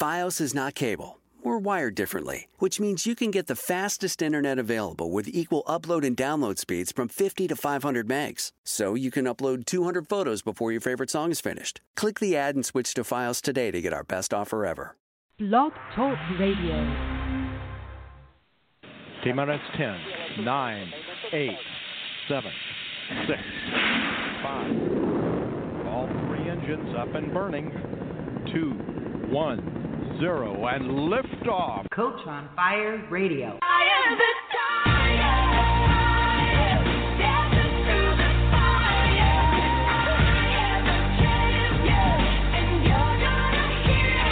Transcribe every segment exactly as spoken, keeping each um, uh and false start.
Fios is not cable. We're wired differently, which means you can get the fastest internet available with equal upload and download speeds from fifty to five hundred megs. So you can upload two hundred photos before your favorite song is finished. Click the ad and switch to Fios today to get our best offer ever. Blog Talk Radio. T-minus ten, nine, eight, seven, six, five. All three engines up and burning. Two, one, zero, and liftoff. Coach on Fire Radio. I am the fire, dancing through the fire. I am the champion, and you're gonna hear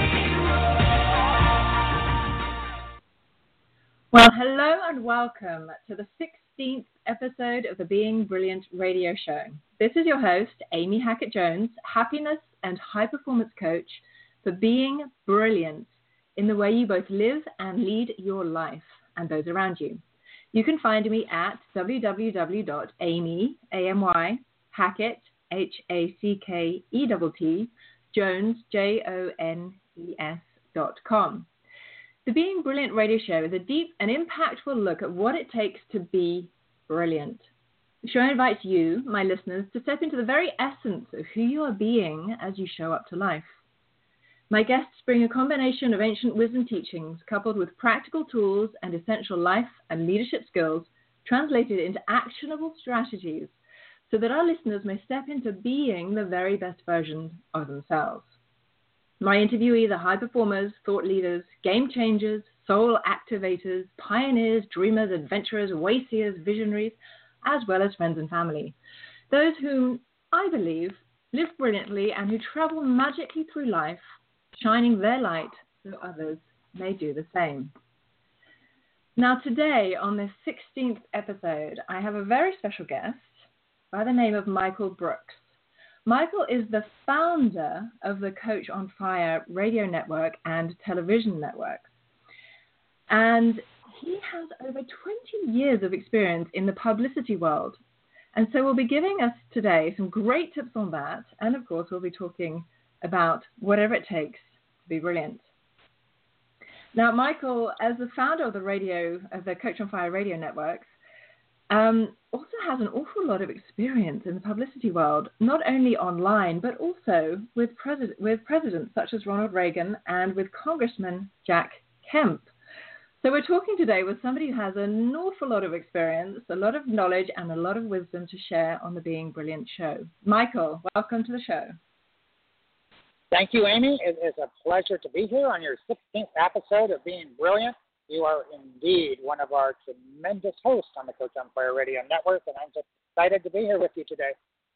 me roar. Well, hello and welcome to the sixteenth episode of the Being Brilliant radio show. This is your host, Amy Hackett-Jones, happiness and high-performance coach for being brilliant in the way you both live and lead your life and those around you. You can find me at w w w dot amy, A M Y, Hackett, H A C K E T T, Jones, J O N E S dot com. The Being Brilliant radio show is a deep and impactful look at what it takes to be brilliant. The show invites you, my listeners, to step into the very essence of who you are being as you show up to life. My guests bring a combination of ancient wisdom teachings coupled with practical tools and essential life and leadership skills translated into actionable strategies so that our listeners may step into being the very best version of themselves. My interviewees are high performers, thought leaders, game changers, soul activators, pioneers, dreamers, adventurers, wayseers, visionaries, as well as friends and family. Those whom I believe live brilliantly and who travel magically through life, shining their light so others may do the same. Now today, on this sixteenth episode, I have a very special guest by the name of Michael Brooks. Michael is the founder of the Coach on Fire radio network and television networks. And he has over twenty years of experience in the publicity world. And so we'll be giving us today some great tips on that. And of course, we'll be talking about whatever it takes to be brilliant. Now, Michael, as the founder of the radio, of the Coach on Fire radio networks, um, also has an awful lot of experience in the publicity world, not only online, but also with, pres- with presidents such as Ronald Reagan and with Congressman Jack Kemp. So we're talking today with somebody who has an awful lot of experience, a lot of knowledge, and a lot of wisdom to share on the Being Brilliant show. Michael, welcome to the show. Thank you, Amy. It is a pleasure to be here on your sixteenth episode of Being Brilliant. You are indeed one of our tremendous hosts on the Coach on Fire Radio Network, and I'm just excited to be here with you today.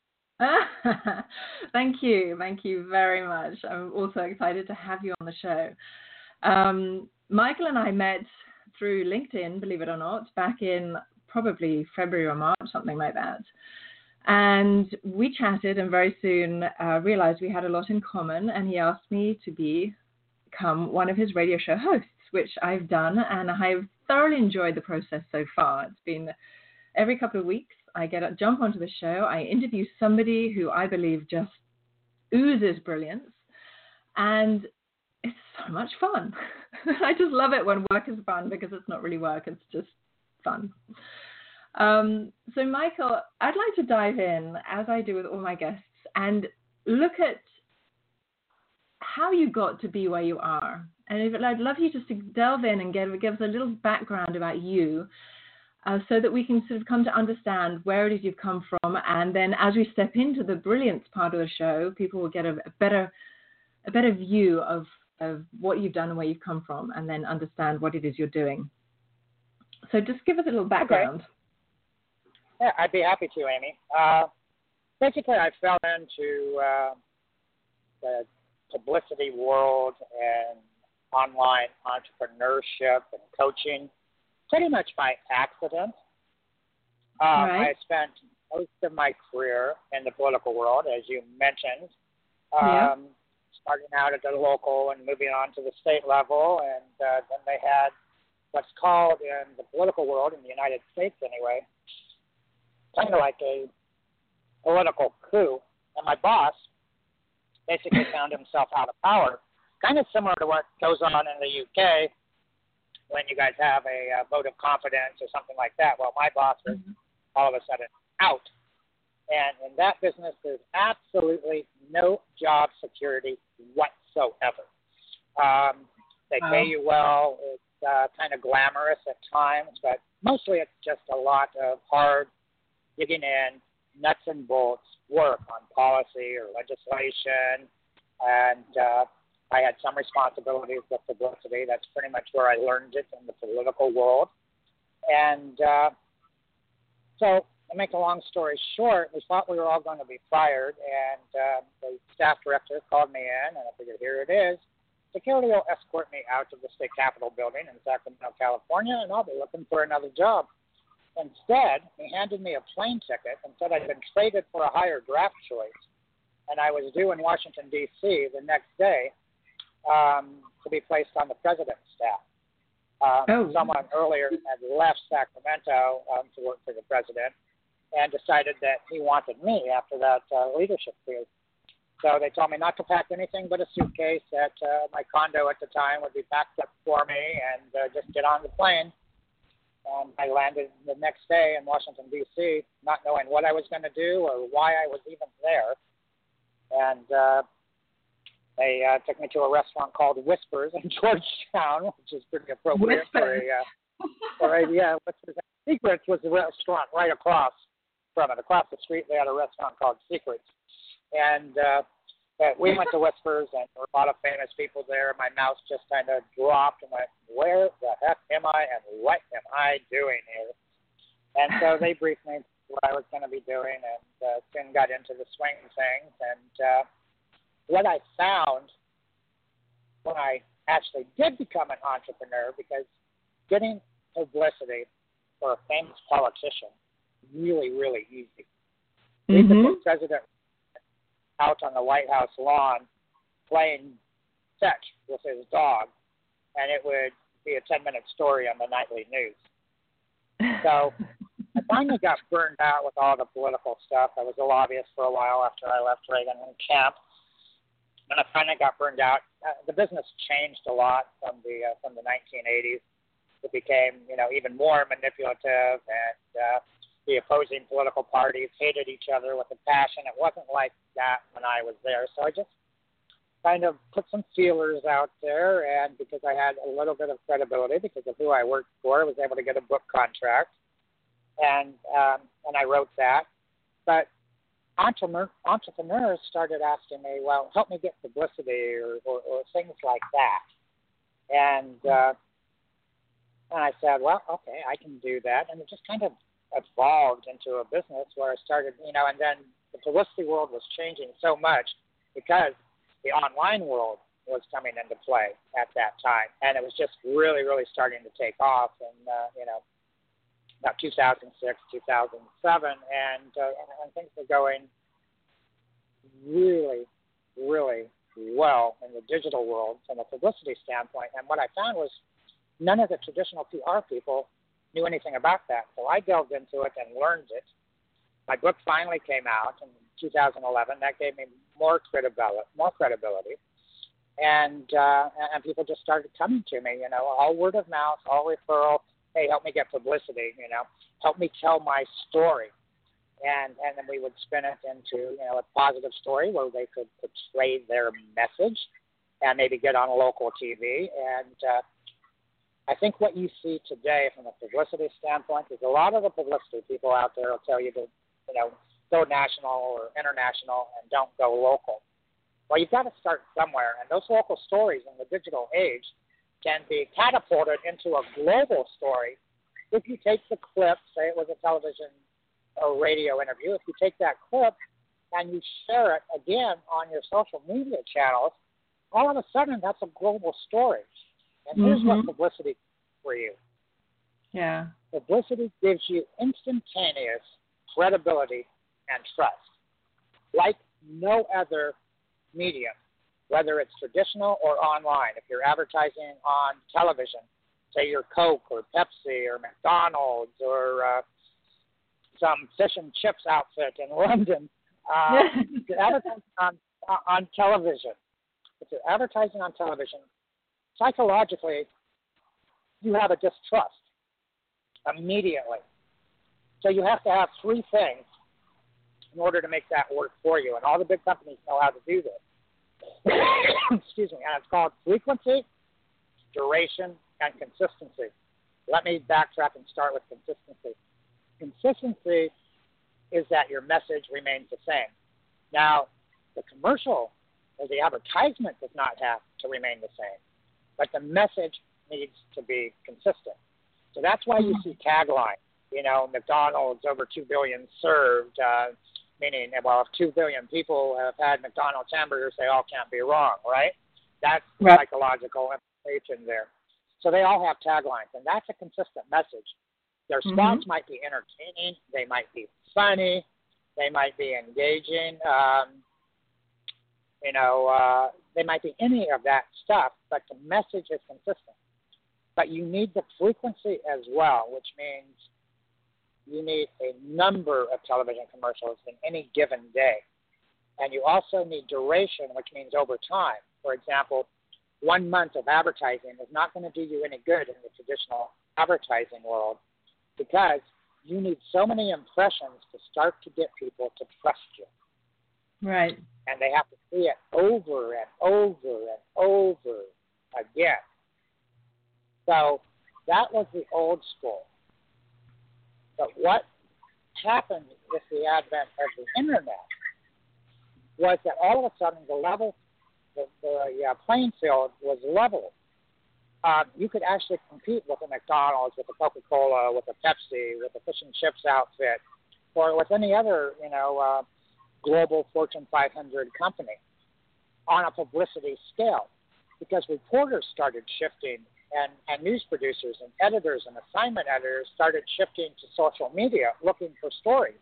Thank you. Thank you very much. I'm also excited to have you on the show. Um, Michael and I met through LinkedIn, believe it or not, back in probably February or March, something like that. And we chatted and very soon uh, realized we had a lot in common. And he asked me to be, become one of his radio show hosts, which I've done. And I've thoroughly enjoyed the process so far. It's been every couple of weeks, I get a jump onto the show. I interview somebody who I believe just oozes brilliance. And it's so much fun. I just love it when work is fun because it's not really work. It's just fun. Um, so, Michael, I'd like to dive in, as I do with all my guests, and look at how you got to be where you are. And if, I'd love you just to delve in and give, give us a little background about you uh, so that we can sort of come to understand where it is you've come from. And then as we step into the brilliance part of the show, people will get a, a better a better view of of what you've done and where you've come from, and then understand what it is you're doing. So just give us a little background. Okay. Yeah, I'd be happy to, Amy. Uh, basically, I fell into uh, the publicity world and online entrepreneurship and coaching pretty much by accident. Uh, right. I spent most of my career in the political world, as you mentioned. Um, yeah. Starting out at the local and moving on to the state level, and uh, then they had what's called in the political world, in the United States anyway, kind of like a political coup. And my boss basically found himself out of power kind of similar to what goes on in the U K when you guys have a, uh vote of confidence or something like that. Well, my boss was mm-hmm. all of a sudden out. And in that business, there's absolutely no job security whatsoever. Um, they wow. pay you well. It's uh, kind of glamorous at times, but mostly it's just a lot of hard digging in, nuts and bolts work on policy or legislation. And uh, I had some responsibilities with publicity. That's pretty much where I learned it in the political world. And uh, so, to make a long story short, we thought we were all going to be fired, and uh, the staff director called me in, and I figured, here it is. Security will escort me out to the state capitol building in Sacramento, California, and I'll be looking for another job. Instead, he handed me a plane ticket and said I'd been traded for a higher draft choice, and I was due in Washington, D C the next day um, to be placed on the president's staff. Um, oh. Someone earlier had left Sacramento um, to work for the president and decided that he wanted me after that uh, leadership period. So they told me not to pack anything but a suitcase, that uh, my condo at the time would be packed up for me, and uh, just get on the plane. And I landed the next day in Washington, D C, not knowing what I was going to do or why I was even there. And uh, they uh, took me to a restaurant called Whispers in Georgetown, which is pretty appropriate for a, uh, for a, yeah, Whispers. Secrets was the restaurant right across from it. Across the street, they had a restaurant called Secrets. And uh, we went to Whispers, and there were a lot of famous people there. My mouse just kind of dropped and went, where the heck am I, and what am I doing here? And so they briefed me what I was going to be doing, and uh, soon got into the swing of things. And uh, what I found when I actually did become an entrepreneur, because getting publicity for a famous politician really, really easy. We Mm-hmm. could put President out on the White House lawn playing fetch with his dog, and it would be a ten-minute story on the nightly news. So I finally got burned out with all the political stuff. I was a lobbyist for a while after I left Reagan and Camp, and I finally got burned out. Uh, the business changed a lot from the uh, from the nineteen eighties. It became, you know, even more manipulative, and uh, the opposing political parties hated each other with a passion. It wasn't like that when I was there. So I just kind of put some feelers out there, and because I had a little bit of credibility because of who I worked for, I was able to get a book contract, and um, and I wrote that. But entrepreneur, entrepreneurs started asking me, well, help me get publicity or, or, or things like that. And, uh, and I said, well, okay, I can do that. And it just kind of evolved into a business where I started, you know, and then the publicity world was changing so much because the online world was coming into play at that time, and it was just really, really starting to take off in, uh, you know, about two thousand six, two thousand seven, and, uh, and things were going really, really well in the digital world from a publicity standpoint. And what I found was none of the traditional P R people knew anything about that. So I delved into it and learned it. My book finally came out in two thousand eleven. That gave me more credibility, more credibility. And, uh, and people just started coming to me, you know, all word of mouth, all referral. Hey, help me get publicity, you know, help me tell my story. And, and then we would spin it into, you know, a positive story where they could portray their message and maybe get on local T V. And, uh, I think what you see today from a publicity standpoint is a lot of the publicity people out there will tell you to, you know, go national or international and don't go local. Well, you've got to start somewhere, and those local stories in the digital age can be catapulted into a global story if you take the clip, say it was a television or radio interview, if you take that clip and you share it again on your social media channels, all of a sudden that's a global story. And here's Mm-hmm. what publicity for you. Yeah. Publicity gives you instantaneous credibility and trust, like no other medium, whether it's traditional or online. If you're advertising on television, say you're Coke or Pepsi or McDonald's or uh, some fish and chips outfit in London, uh, you're advertising on, on television. if you're advertising on television, psychologically, you have a distrust immediately. So you have to have three things in order to make that work for you. And all the big companies know how to do this. Excuse me. And it's called frequency, duration, and consistency. Let me backtrack and start with consistency. Consistency is that your message remains the same. Now, the commercial or the advertisement does not have to remain the same, but the message needs to be consistent. So that's why you see taglines, you know, McDonald's over two billion served, uh, meaning, well, if two billion people have had McDonald's hamburgers, they all can't be wrong, right? That's the right. psychological implication there. So they all have taglines, and that's a consistent message. Their spots mm-hmm. might be entertaining, they might be funny, they might be engaging, um, you know, uh, they might be any of that stuff, but the message is consistent. But you need the frequency as well, which means you need a number of television commercials in any given day. And you also need duration, which means over time. For example, one month of advertising is not going to do you any good in the traditional advertising world because you need so many impressions to start to get people to trust you. Right. And they have to see it over and over and over again. So that was the old school. But what happened with the advent of the internet was that all of a sudden the level, the, the uh, playing field was leveled. Uh, you could actually compete with a McDonald's, with a Coca-Cola, with a Pepsi, with a fish and chips outfit, or with any other, you know, uh, global Fortune five hundred company on a publicity scale, because reporters started shifting, and, and news producers and editors and assignment editors started shifting to social media looking for stories.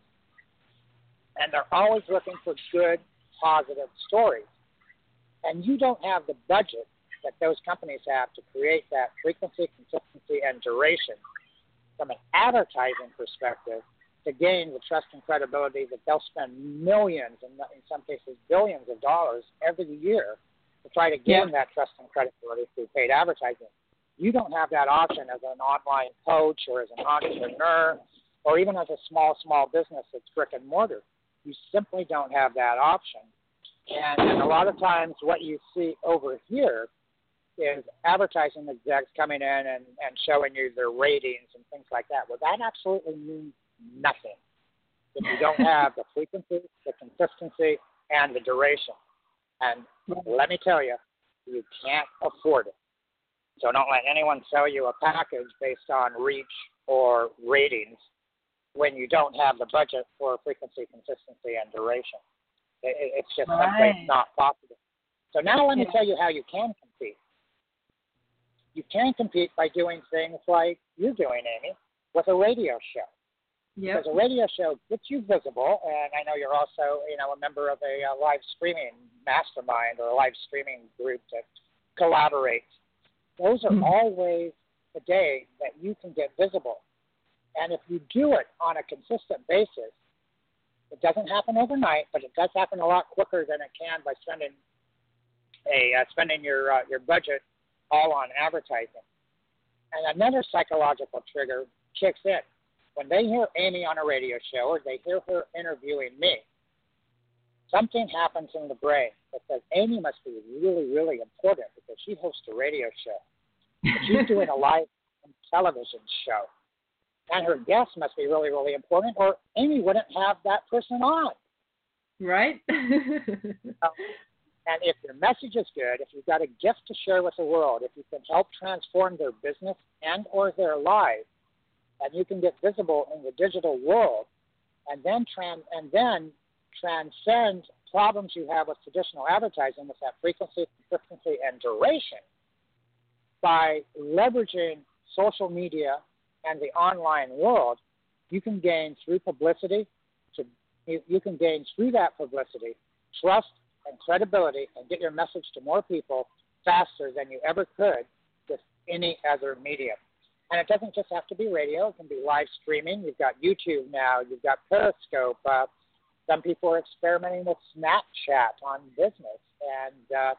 And they're always looking for good, positive stories. And you don't have the budget that those companies have to create that frequency, consistency, and duration from an advertising perspective to gain the trust and credibility that they'll spend millions and in some cases billions of dollars every year to try to gain yeah. that trust and credibility through paid advertising. You don't have that option as an online coach or as an entrepreneur or even as a small, small business that's brick and mortar. You simply don't have that option. And, and a lot of times what you see over here is advertising execs coming in and, and showing you their ratings and things like that. Well, that absolutely means nothing if you don't have the frequency, the consistency, and the duration. And let me tell you, you can't afford it. So don't let anyone sell you a package based on reach or ratings when you don't have the budget for frequency, consistency, and duration. It, it's just right. simply not possible. So now let me yeah. tell you how you can compete. You can compete by doing things like you're doing, Amy, with a radio show. Yep. Because a radio show gets you visible, and I know you're also, you know, a member of a uh, live streaming mastermind or a live streaming group that collaborates. Those are mm-hmm. all ways today that you can get visible. And if you do it on a consistent basis, it doesn't happen overnight, but it does happen a lot quicker than it can by spending a uh, spending your uh, your budget all on advertising. And another psychological trigger kicks in. When they hear Amy on a radio show or they hear her interviewing me, something happens in the brain that says Amy must be really, really important because she hosts a radio show. She's doing a live television show. And her guest must be really, really important or Amy wouldn't have that person on. Right. And if your message is good, if you've got a gift to share with the world, if you can help transform their business and or their lives, and you can get visible in the digital world, and then trans and then transcend problems you have with traditional advertising with that frequency, consistency, and duration by leveraging social media and the online world, you can gain through publicity, to, you, you can gain through that publicity trust and credibility and get your message to more people faster than you ever could with any other medium. And it doesn't just have to be radio. It can be live streaming. You've got YouTube now. You've got Periscope. Uh, some people are experimenting with Snapchat on business. And uh,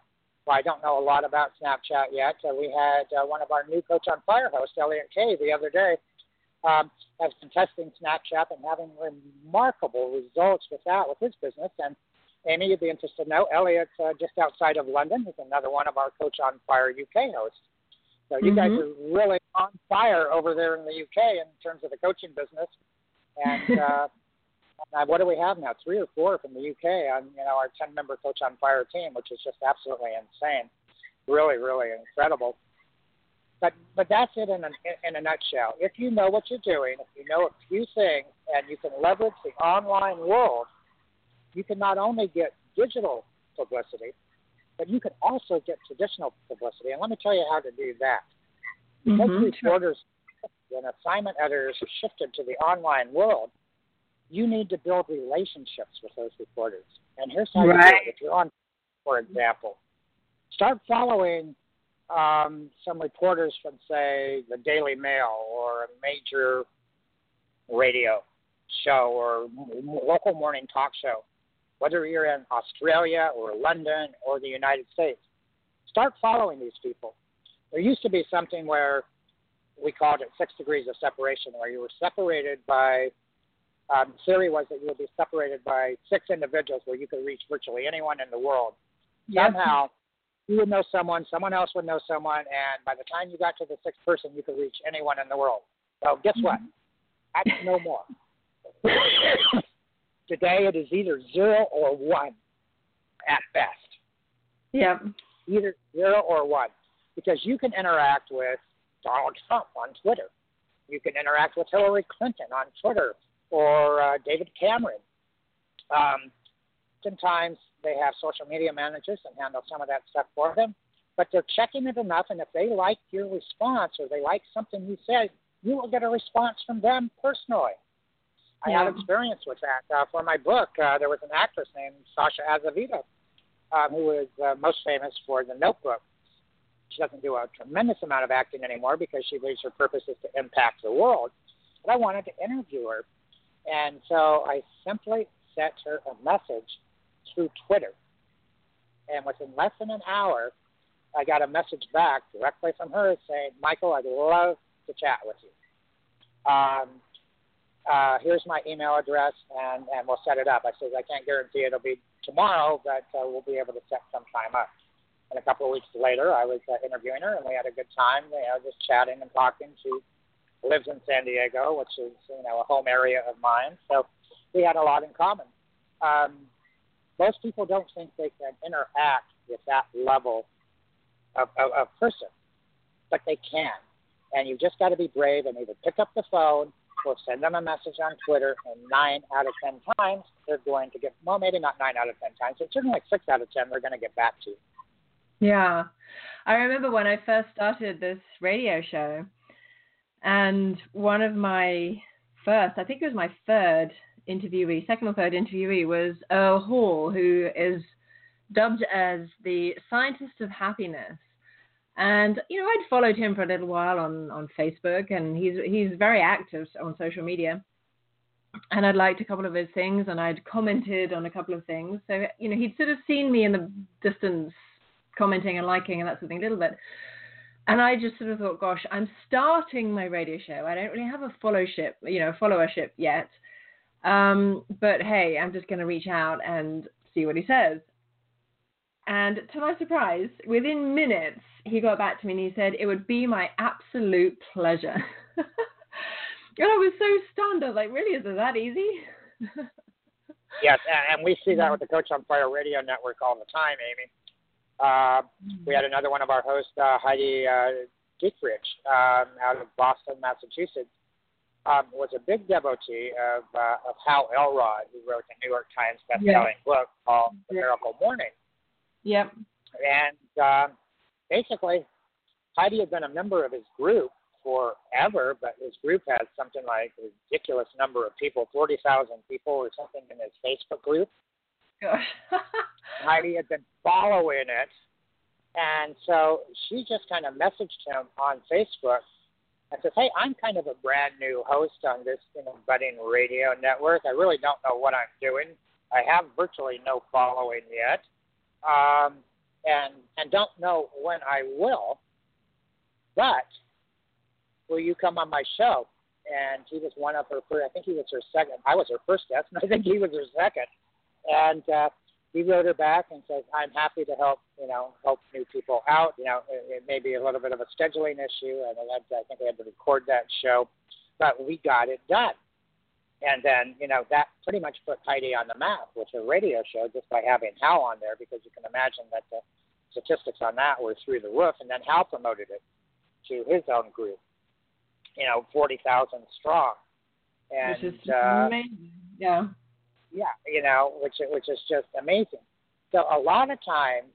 well, I don't know a lot about Snapchat yet. Uh, we had uh, one of our new Coach on Fire hosts, Elliot Kay, the other day, um, has been testing Snapchat and having remarkable results with that, with his business. And Amy, you'd be interested to know, Elliot's uh, just outside of London. He's another one of our Coach on Fire U K hosts. So you mm-hmm. guys are really on fire over there in the U K in terms of the coaching business. And uh, uh, what do we have now? Three or four from the U K on you know our ten-member Coach on Fire team, which is just absolutely insane. Really, really incredible. But but that's it in a, in a nutshell. If you know what you're doing, if you know a few things, and you can leverage the online world, you can not only get digital publicity, but you can also get traditional publicity. And let me tell you how to do that. Because mm-hmm, reporters sure. and assignment editors have shifted to the online world, you need to build relationships with those reporters. And here's how right. you do it. If you're on, for example, start following um, some reporters from, say, the Daily Mail or a major radio show or local morning talk show, whether you're in Australia or London or the United States. Start following these people. There used to be something where we called it six degrees of separation, where you were separated by, um, theory was that you would be separated by six individuals where you could reach virtually anyone in the world. Yep. Somehow, you would know someone, someone else would know someone, and by the time you got to the sixth person, you could reach anyone in the world. Well, guess what? That's no more. Today, it is either zero or one at best. Yeah. Either zero or one. Because you can interact with Donald Trump on Twitter. You can interact with Hillary Clinton on Twitter or uh, David Cameron. Um, sometimes they have social media managers and handle some of that stuff for them, but they're checking it enough, and if they like your response or they like something you said, you will get a response from them personally. I yeah. have experience with that. Uh, for my book, uh, there was an actress named Sasha Azevedo, um, who is uh, most famous for The Notebook. She doesn't do a tremendous amount of acting anymore because she believes her purpose is to impact the world. But I wanted to interview her, and so I simply sent her a message through Twitter. And within less than an hour, I got a message back directly from her saying, Michael, I'd love to chat with you. Um, uh, here's my email address, and, and we'll set it up. I said, I can't guarantee it'll be tomorrow, but uh, we'll be able to set some time up. And a couple of weeks later, I was uh, interviewing her, and we had a good time, you know, just chatting and talking. She lives in San Diego, which is, you know, a home area of mine. So we had a lot in common. Um, most people don't think they can interact with that level of, of, of person, but they can. And you've just got to be brave and either pick up the phone or send them a message on Twitter, and nine out of ten times they're going to get, well, maybe not nine out of ten times, but certainly like six out of ten they're going to get back to you. Yeah. I remember when I first started this radio show, and one of my first, I think it was my third interviewee, second or third interviewee, was Earl Hall, who is dubbed as the scientist of happiness. And, you know, I'd followed him for a little while on, on Facebook, and he's he's very active on social media. And I'd liked a couple of his things, and I'd commented on a couple of things. So, you know, he'd sort of seen me in the distance commenting and liking and that sort of thing a little bit. And I just sort of thought, gosh, I'm starting my radio show. I don't really have a followship, you know, followership yet. Um, but hey, I'm just going to reach out and see what he says. And to my surprise, within minutes, he got back to me and he said, it would be my absolute pleasure. And I was so stunned. I was like, really, is it that easy? Yes, and we see that with the Coach on Fire Radio Network all the time, Amy. Uh, we had another one of our hosts, uh, Heidi uh, Dietrich, um, out of Boston, Massachusetts, um, was a big devotee of, uh, of Hal Elrod, who wrote the New York Times best-selling yeah. book called The Miracle Morning. Yep. And uh, basically, Heidi had been a member of his group forever, but his group has something like a ridiculous number of people, forty thousand people or something in his Facebook group. Gosh. Heidi had been following it, and so she just kind of messaged him on Facebook and says, hey, I'm kind of a brand new host on this, you know, budding radio network. I really don't know what I'm doing. I have virtually no following yet. Um, and and don't know when I will, but will you come on my show? And he was one of her first, I think he was her second. I was her first guest, and I think he was her second. And uh, he wrote her back and said, I'm happy to help, you know, help new people out. You know, it, it may be a little bit of a scheduling issue, and I, had to, I think we had to record that show, but we got it done. And then, you know, that pretty much put Heidi on the map with her radio show just by having Hal on there, because you can imagine that the statistics on that were through the roof. And then Hal promoted it to his own group, you know, forty thousand strong. And, which is uh, amazing. Yeah. Yeah, you know, which which is just amazing. So a lot of times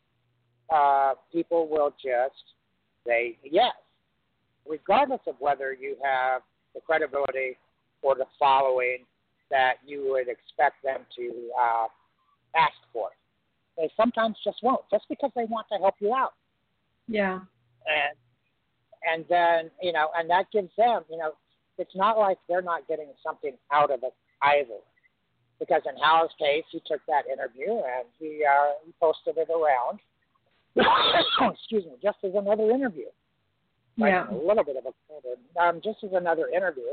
uh, people will just say yes, regardless of whether you have the credibility or the following that you would expect them to uh, ask for. They sometimes just won't, just because they want to help you out. Yeah. And and then, you know, and that gives them, you know, it's not like they're not getting something out of it either. Because in Hal's case, he took that interview and he, uh, he posted it around, excuse me, just as another interview. Like Yeah. a little bit of a, um, just as another interview.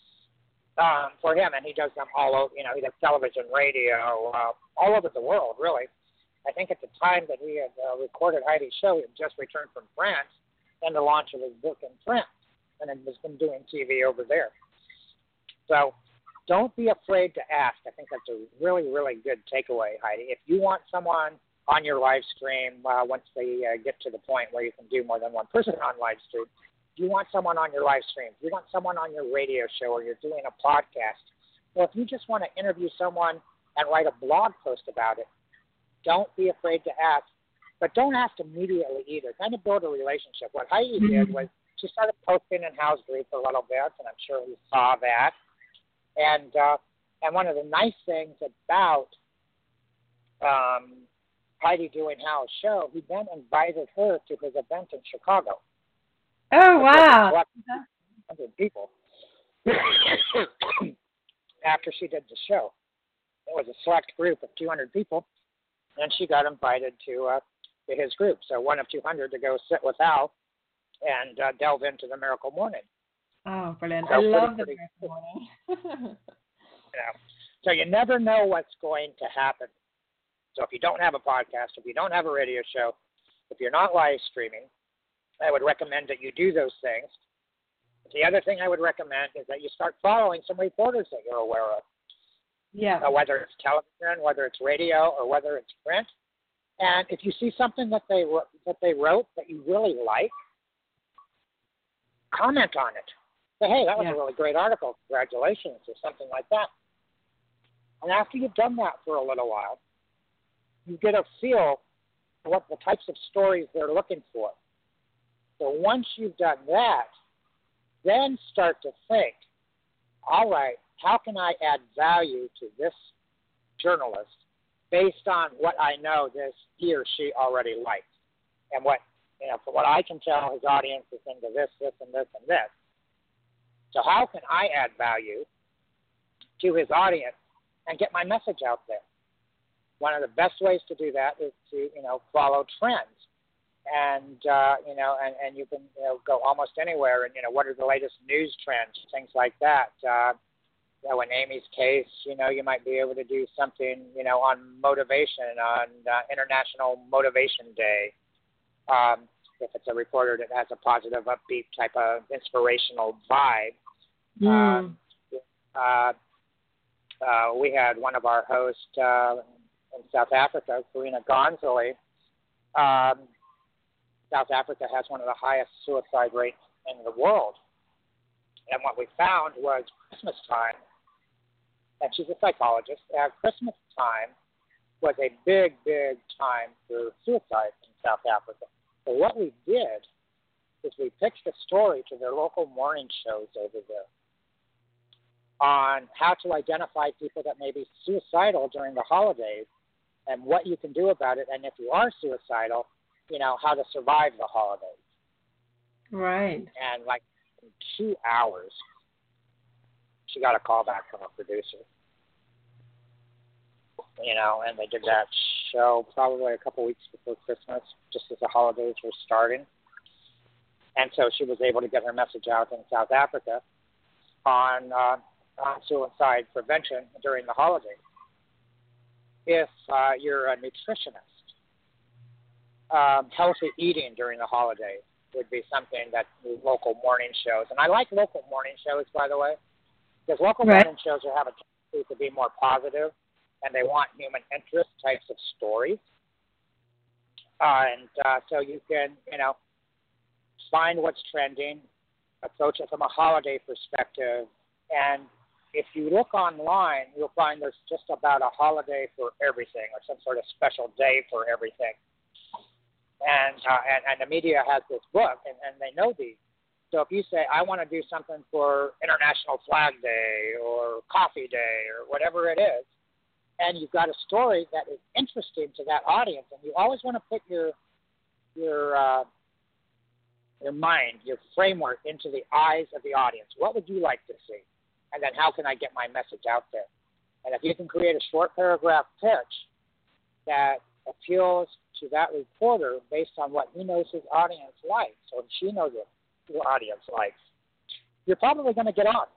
Um, for him, and he does them all over, you know, he does television, radio, uh, all over the world, really. I think at the time that he had uh, recorded Heidi's show, he had just returned from France and the launch of his book in France, and had just been doing T V over there. So don't be afraid to ask. I think that's a really, really good takeaway, Heidi. If you want someone on your live stream, uh, once they uh, get to the point where you can do more than one person on live stream, you want someone on your live stream, you want someone on your radio show, or you're doing a podcast, or if you just want to interview someone and write a blog post about it, don't be afraid to ask. But don't ask immediately either. Kind of build a relationship. What Heidi mm-hmm. did was she started posting in Hal's group a little bit, and I'm sure he saw that. And uh, and one of the nice things about um, Heidi doing Hal's show, he then invited her to his event in Chicago. Oh, wow. one hundred people after she did the show. It was a select group of two hundred people, and she got invited to, uh, to his group. So one of two hundred to go sit with Hal and uh, delve into the Miracle Morning. Oh, brilliant. So I love pretty, the Miracle Morning. Yeah. So you never know what's going to happen. So if you don't have a podcast, if you don't have a radio show, if you're not live streaming, I would recommend that you do those things. The other thing I would recommend is that you start following some reporters that you're aware of. Yeah. Uh, whether it's television, whether it's radio, or whether it's print. And if you see something that they that they wrote that you really like, comment on it. Say, hey, that was yeah. a really great article. Congratulations, or something like that. And after you've done that for a little while, you get a feel for what the types of stories they're looking for. So once you've done that, then start to think, all right, how can I add value to this journalist based on what I know this he or she already likes? And what, you know, from what I can tell, his audience is into this, this, and this, and this. So how can I add value to his audience and get my message out there? One of the best ways to do that is to, you know, follow trends. And, uh, you know, and, and you can, you know, go almost anywhere and, you know, what are the latest news trends, things like that. Uh, you know, in Amy's case, you know, you might be able to do something, you know, on motivation, on uh, International Motivation Day. Um, if it's a reporter that has a positive, upbeat type of inspirational vibe. Mm. Um, uh, uh, we had one of our hosts uh, in South Africa, Karina Gonzalez. Um, South Africa has one of the highest suicide rates in the world. And what we found was Christmas time, and she's a psychologist, at Christmas time was a big, big time for suicide in South Africa. So what we did is we pitched a story to their local morning shows over there on how to identify people that may be suicidal during the holidays and what you can do about it, and if you are suicidal, you know, how to survive the holidays. Right. And like in two hours, she got a call back from a producer. You know, and they did that show probably a couple weeks before Christmas, just as the holidays were starting. And so she was able to get her message out in South Africa on, uh, on suicide prevention during the holidays. If uh, you're a nutritionist, um, healthy eating during the holidays would be something that local morning shows. And I like local morning shows, by the way, because local right. morning shows have a tendency to be more positive, and they want human interest types of stories. Uh, and uh, so you can, you know, find what's trending, approach it from a holiday perspective, and if you look online, you'll find there's just about a holiday for everything, or some sort of special day for everything. And uh, and, and the media has this book, and, and they know these. So if you say, I want to do something for International Flag Day or Coffee Day or whatever it is, and you've got a story that is interesting to that audience, and you always want to put your your uh, your mind, your framework into the eyes of the audience. What would you like to see? And then how can I get my message out there? And if you can create a short paragraph pitch that appeals to that reporter based on what he knows his audience likes, or she knows what your audience likes, you're probably going to get on.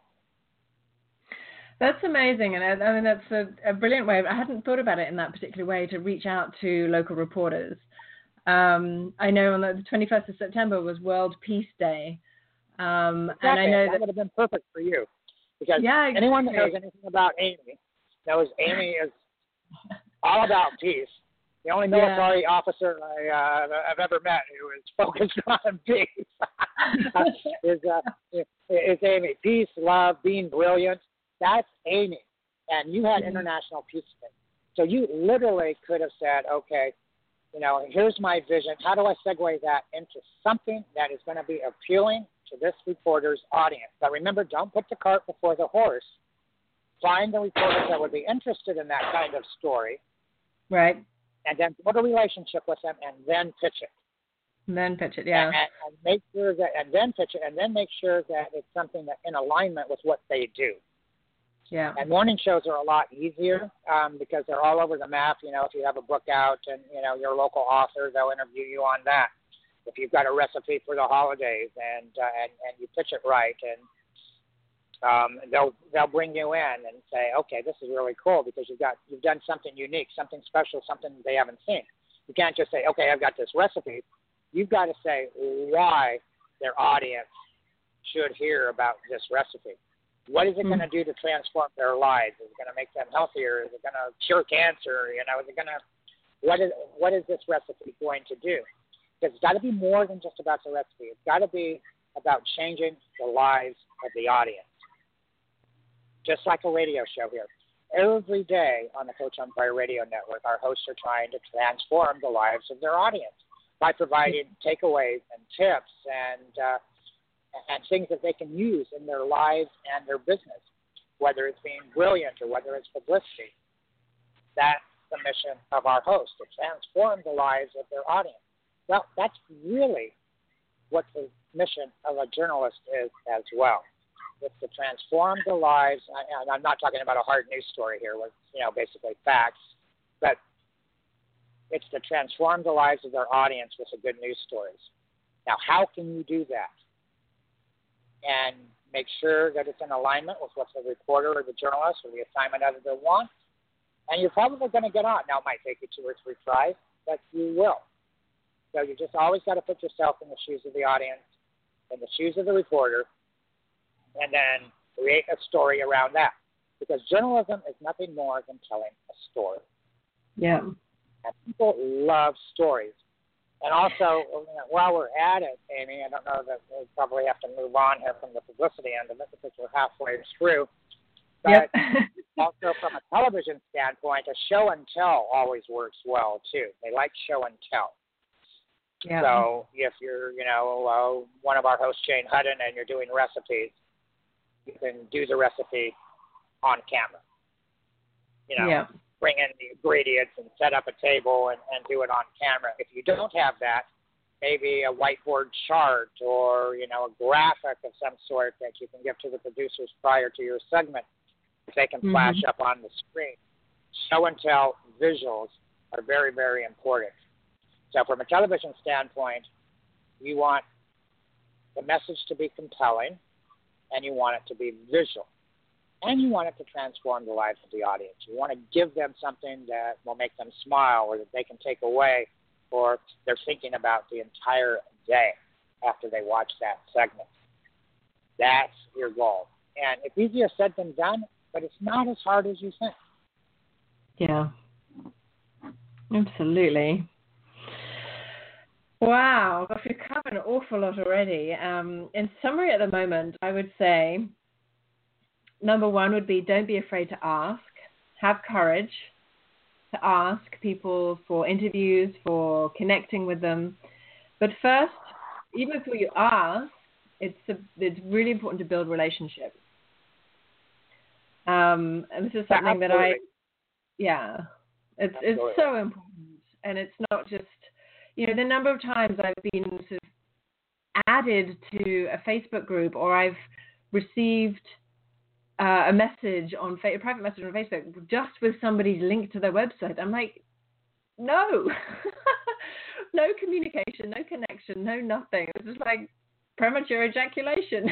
That's amazing, and I, I mean that's a, a brilliant way. I hadn't thought about it in that particular way, to reach out to local reporters. Um, I know on the, the twenty-first of September was World Peace Day, um, exactly. and I know that, that would have been perfect for you, because yeah, exactly. anyone that knows anything about Amy knows Amy is all about peace. The only military yeah. officer I, uh, I've ever met who is focused on peace is, uh, is Amy. Peace, love, being brilliant. That's Amy. And you had mm-hmm. International Peace Day. So you literally could have said, okay, you know, here's my vision. How do I segue that into something that is going to be appealing to this reporter's audience? But remember, don't put the cart before the horse. Find the reporters that would be interested in that kind of story. Right. And then build a relationship with them, and then pitch it. And then pitch it, yeah. And, and, and make sure that, and then pitch it, and then make sure that it's something that in alignment with what they do. Yeah. And morning shows are a lot easier um, because they're all over the map. You know, if you have a book out and, you know, your local author, they'll interview you on that. If you've got a recipe for the holidays and uh, and, and you pitch it right, and um, they'll they'll bring you in and say, okay, this is really cool because you've got you've done something unique, something special, something they haven't seen. You can't just say, okay, I've got this recipe. You've got to say why their audience should hear about this recipe. What is it mm-hmm. going to do to transform their lives? Is it going to make them healthier? Is it going to cure cancer? You know, is it going to what is what is this recipe going to do? Because it's got to be more than just about the recipe. It's got to be about changing the lives of the audience. Just like a radio show here. Every day on the Coach on Fire Radio Network, our hosts are trying to transform the lives of their audience by providing takeaways and tips and uh, and things that they can use in their lives and their business, whether it's being brilliant or whether it's publicity. That's the mission of our hosts, to transform the lives of their audience. Well, that's really what the mission of a journalist is as well. It's to transform the lives, and I'm not talking about a hard news story here with, you know, basically facts, but it's to transform the lives of their audience with the good news stories. Now, how can you do that? And make sure that it's in alignment with what the reporter or the journalist or the assignment editor wants, and you're probably going to get on. Now, it might take you two or three tries, but you will. So you just always got to put yourself in the shoes of the audience, in the shoes of the reporter, and then create a story around that. Because journalism is nothing more than telling a story. Yeah. And people love stories. And also, while we're at it, Amy, I don't know that we'll probably have to move on here from the publicity end of it because we're halfway through. But yep. also from a television standpoint, a show and tell always works well, too. They like show and tell. Yeah. So if you're, you know, uh, one of our hosts, Jane Hutton, and you're doing recipes, you can do the recipe on camera. You know, yeah. bring in the ingredients and set up a table and, and do it on camera. If you don't have that, maybe a whiteboard chart or, you know, a graphic of some sort that you can give to the producers prior to your segment, if they can flash mm-hmm. up on the screen. Show and tell visuals are very, very important. So from a television standpoint, you want the message to be compelling, and you want it to be visual, and you want it to transform the lives of the audience. You want to give them something that will make them smile or that they can take away or they're thinking about the entire day after they watch that segment. That's your goal. And it's easier said than done, but it's not as hard as you think. Yeah, absolutely. Wow, gosh, we've covered an awful lot already. Um, in summary at the moment, I would say number one would be don't be afraid to ask. Have courage to ask people for interviews, for connecting with them. But first, even before you ask, it's, a, it's really important to build relationships. Um, and this is something Absolutely. that I, yeah, it's Absolutely. it's so important. And it's not just, you know, the number of times I've been sort of added to a Facebook group or I've received uh, a message on a private message on Facebook just with somebody's link to their website. I'm like, no, no communication, no connection, no nothing. It's just like premature ejaculation.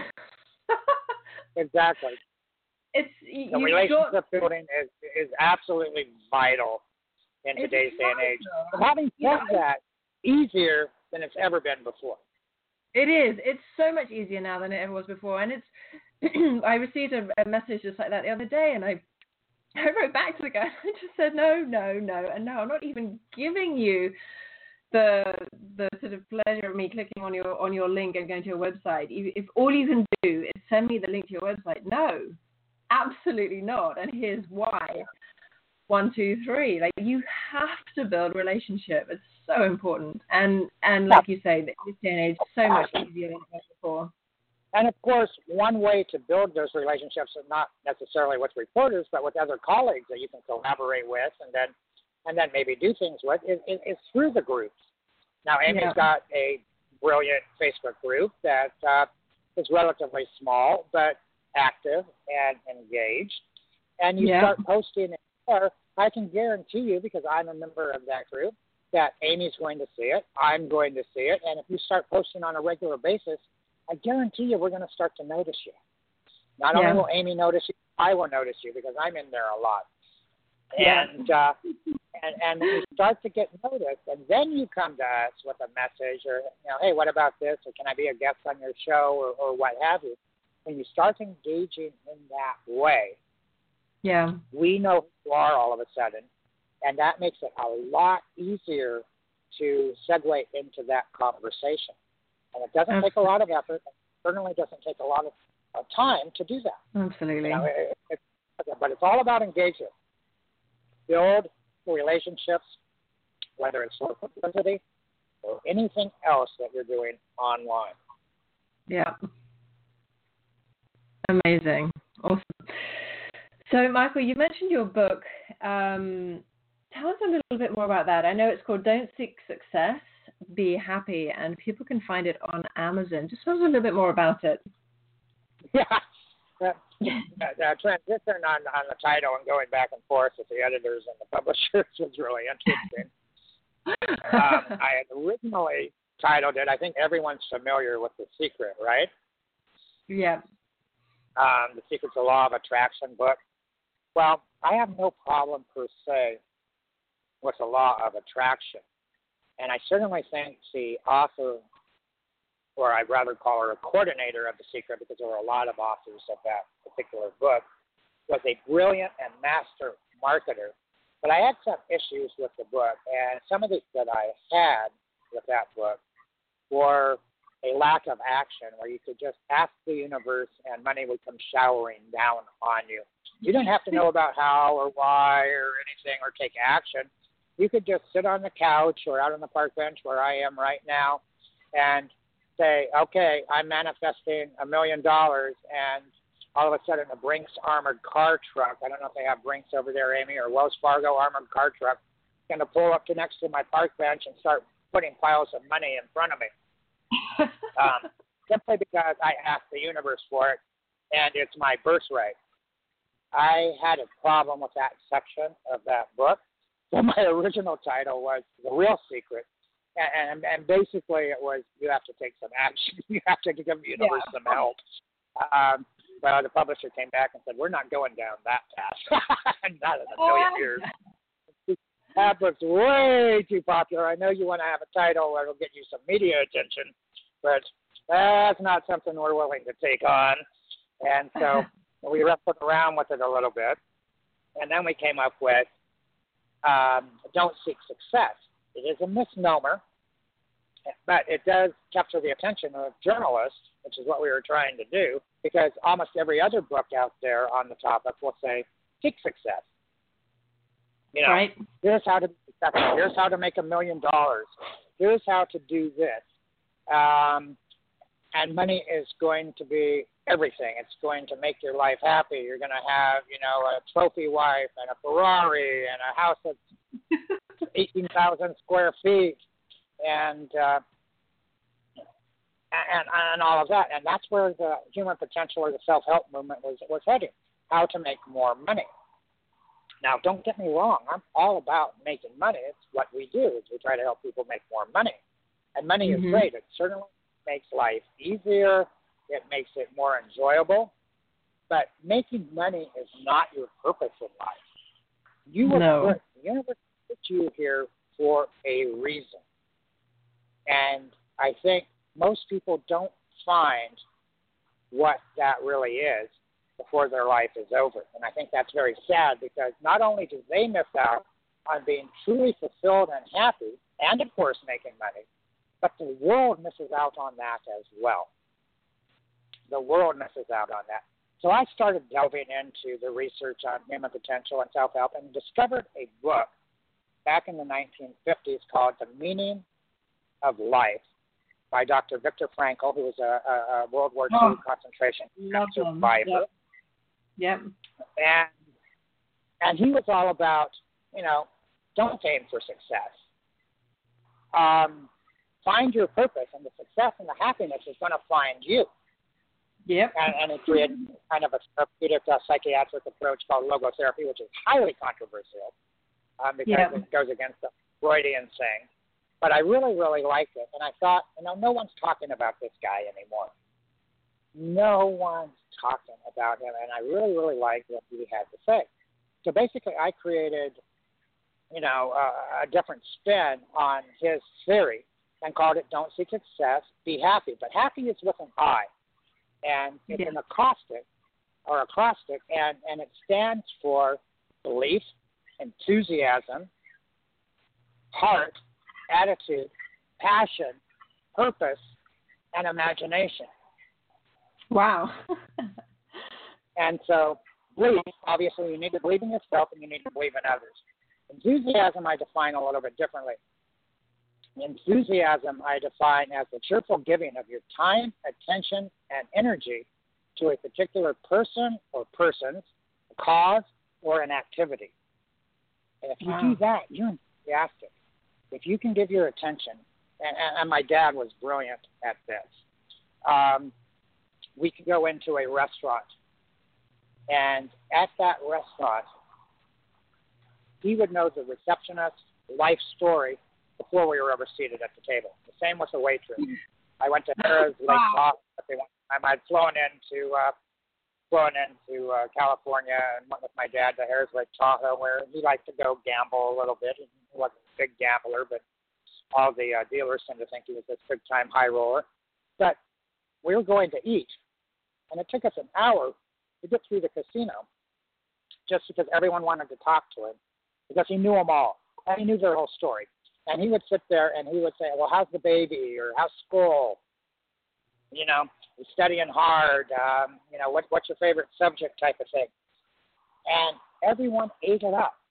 Exactly. It's the you relationship got, building is is absolutely vital in It's today's day and age. vital. But having You said know, that, easier than it's ever been before. It is. It's so much easier now than it ever was before. And it's, I received a, a message just like that the other day, and I, I wrote back to the guy. I just said, no, no, no, and no, I'm not even giving you the the sort of pleasure of me clicking on your on your link and going to your website. If, if all you can do is send me the link to your website, no, absolutely not. And here's why. One, two, three. Like, you have to build relationship. It's so important. And and like you say, this day and age, so much easier than ever before. And of course, one way to build those relationships is not necessarily with reporters, but with other colleagues that you can collaborate with, and then and then maybe do things with, is, is, is through the groups. Now, Amy's Yeah. got a brilliant Facebook group that uh, is relatively small but active and engaged, and you Yeah. start posting it there. I can guarantee you, because I'm a member of that group, that Amy's going to see it, I'm going to see it, and if you start posting on a regular basis, I guarantee you we're going to start to notice you. Not Yeah. only will Amy notice you, I will notice you because I'm in there a lot. Yeah. And, uh, and and you start to get noticed, and then you come to us with a message or, you know, hey, what about this, or can I be a guest on your show, or, or what have you. When you start engaging in that way, Yeah. we know who you are all of a sudden, and that makes it a lot easier to segue into that conversation. And it doesn't take a lot of effort. It certainly doesn't take a lot of, of time to do that. Absolutely. You know, it, it, but it's all about engagement. Build relationships, whether it's for publicity or anything else that you're doing online. Yeah. Amazing. Awesome. So, Michael, you mentioned your book. Um, tell us a little bit more about that. I know it's called Don't Seek Success, Be Happy, and people can find it on Amazon. Just tell us a little bit more about it. Yeah. The, the transition on, on the title and going back and forth with the editors and the publishers was really interesting. um, I had originally titled it, I think everyone's familiar with The Secret, right? Yeah. Um, the Secret's a Law of Attraction book. Well, I have no problem per se with the law of attraction. And I certainly think the author, or I'd rather call her a coordinator of The Secret, because there were a lot of authors of that particular book, was a brilliant and master marketer. But I had some issues with the book, and some of the that I had with that book were a lack of action, where you could just ask the universe and money would come showering down on you. You didn't have to know about how or why or anything or take action. You could just sit on the couch or out on the park bench where I am right now and say, okay, I'm manifesting a million dollars, and all of a sudden a Brinks armored car truck, I don't know if they have Brinks over there, Amy, or Wells Fargo armored car truck, going to pull up to next to my park bench and start putting piles of money in front of me. um, simply because I asked the universe for it, and it's my birthright. I had a problem with that section of that book, So my original title was The Real Secret. And, and, and basically it was, you have to take some action. You have to give the universe Yeah. some help. Um, but the publisher came back and said, we're not going down that path. Not in a million years. That book's way too popular. I know you want to have a title that'll get you some media attention, but that's not something we're willing to take on. And so we wrestled around with it a little bit. And then we came up with um, Don't Seek Success. It is a misnomer, but it does capture the attention of journalists, which is what we were trying to do, because almost every other book out there on the topic will say, seek success. You know, Right. here's how to be successful. Here's how to make a million dollars. Here's how to do this. Um, and money is going to be everything. It's going to make your life happy. You're going to have, you know, a trophy wife and a Ferrari and a house that's eighteen thousand square feet and, uh, and and all of that. And that's where the human potential or the self-help movement was, was heading, how to make more money. Now, don't get me wrong. I'm all about making money. It's what we do is we try to help people make more money. And money Mm-hmm. is great. It certainly makes life easier. It makes it more enjoyable. But making money is not your purpose in life. You were No. put, the universe put you here for a reason. And I think most people don't find what that really is before their life is over. And I think that's very sad because not only do they miss out on being truly fulfilled and happy, and of course making money, but the world misses out on that as well. The world misses out on that. So I started delving into the research on human potential and self-help and discovered a book back in the nineteen fifties called The Meaning of Life by Doctor Viktor Frankl, who was a, a, a World War Two Oh, concentration love camp him. survivor. Yep. Yep. And and he was all about, you know, don't aim for success. Um, find your purpose, and the success and the happiness is going to find you. Yep. And, and it created kind of a therapeutic uh, psychiatric approach called logotherapy, which is highly controversial um, because Yeah. it goes against the Freudian thing. But I really, really liked it. And I thought, you know, no one's talking about this guy anymore. No one's talking about him. And I really, really liked what he had to say. So basically, I created, you know, uh, a different spin on his theory and called it Don't Seek Success, Be Happy. But happy is with an I. And it's Yeah. an acrostic or acrostic, and, and it stands for belief, enthusiasm, heart, attitude, passion, purpose, and imagination. Wow. And so belief, obviously you need to believe in yourself and you need to believe in others. Enthusiasm I define a little bit differently. Enthusiasm I define as the cheerful giving of your time, attention, and energy to a particular person or persons, a cause, or an activity. And if you Wow. do that, you're enthusiastic. If you can give your attention, and, and, and my dad was brilliant at this, um, we could go into a restaurant, and at that restaurant, he would know the receptionist's life story before we were ever seated at the table. The same with the waitress. I went to Harrah's Lake Wow. Tahoe. One time I'd flown into uh, flown into uh, California and went with my dad to Harrah's Lake Tahoe, where he liked to go gamble a little bit. He wasn't a big gambler, but all the uh, dealers seemed to think he was this big-time high roller. But we were going to eat, and it took us an hour to get through the casino just because everyone wanted to talk to him because he knew them all, and he knew their whole story. And he would sit there and he would say, well, how's the baby, or how's school? You know, you studying hard, um, you know, what, what's your favorite subject type of thing. And everyone ate it up.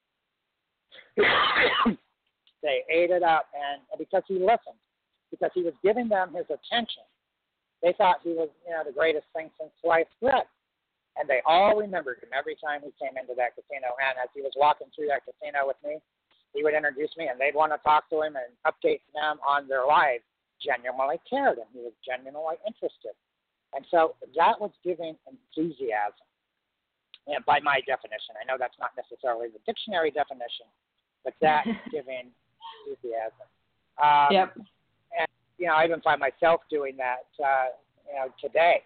They ate it up, and because he listened, because he was giving them his attention. They thought he was, you know, the greatest thing since sliced bread. And they all remembered him every time he came into that casino. And as he was walking through that casino with me, he would introduce me, and they'd want to talk to him and update them on their lives. Genuinely cared, and he was genuinely interested. And so that was giving enthusiasm. And by my definition, I know that's not necessarily the dictionary definition, but that's giving enthusiasm. Um, Yep. And, you know, I even find myself doing that, uh, you know, today.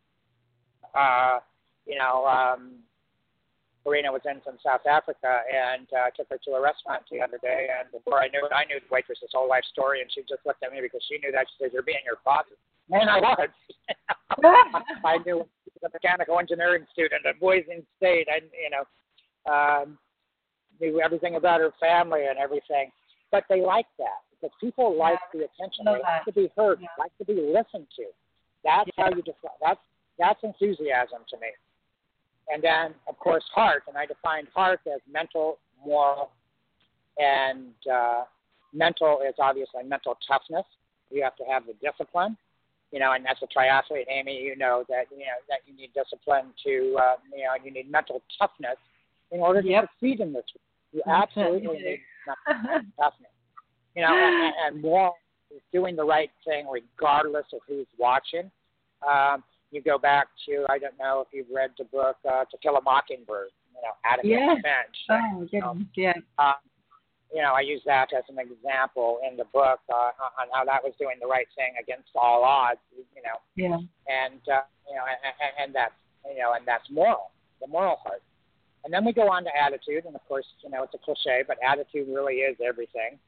Uh, you know, um, Karina was in from South Africa, and uh, I took her to a restaurant the other day, and before I knew it, I knew the waitress's whole life story, and she just looked at me because she knew that. She said, "You're being your father." And I was. I knew he was a mechanical engineering student at Boise State. I, you know, um, knew everything about her family and everything. But they like that because people like the attention. They like to be heard. Yeah. They like to be listened to. That's Yeah. how you define. That's that's enthusiasm to me. And then, of course, heart. And I defined heart as mental, moral, and uh, mental is obviously mental toughness. You have to have the discipline. You know, and as a triathlete, Amy, you know that you know that you need discipline to, uh, you know, you need mental toughness in order to Yep. succeed in this. You You absolutely certainly need mental toughness. You know, and, and moral is doing the right thing regardless of who's watching. Um, you go back to, I don't know if you've read the book uh, To Kill a Mockingbird. You know, Atticus Yes. Finch. Oh, goodness. Yeah. Um, you know, I use that as an example in the book uh, on how that was doing the right thing against all odds. You know, Yeah. and uh, you know, and, and, and that's you know, and that's moral, the moral heart. And then we go on to attitude, and of course, you know, it's a cliche, but attitude really is everything.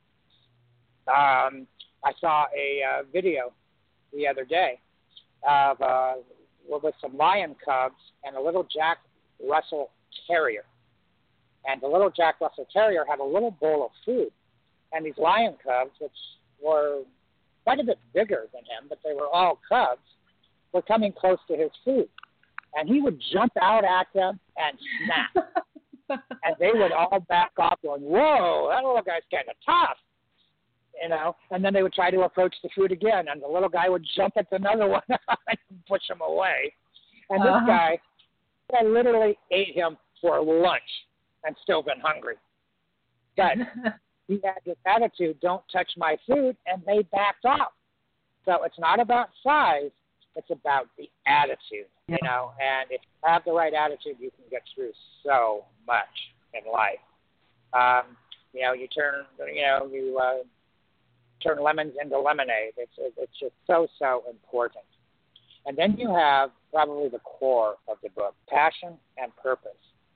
Um, I saw a uh, video the other day of uh, with some lion cubs and a little Jack Russell Terrier. And the little Jack Russell Terrier had a little bowl of food. And these lion cubs, which were quite a bit bigger than him, but they were all cubs, were coming close to his food. And he would jump out at them and snap. And they would all back off going, "Whoa, that little guy's kind of tough." You know, and then they would try to approach the food again, and the little guy would jump at another one and push him away. And this Uh-huh. guy, I literally ate him for lunch and still been hungry. But he had this attitude, "Don't touch my food," and they backed off. So it's not about size, it's about the attitude, you know, and if you have the right attitude, you can get through so much in life. Um, you know, you turn, you know, you uh, turn lemons into lemonade. It's, it's just so, so important. And then you have probably the core of the book, passion and purpose.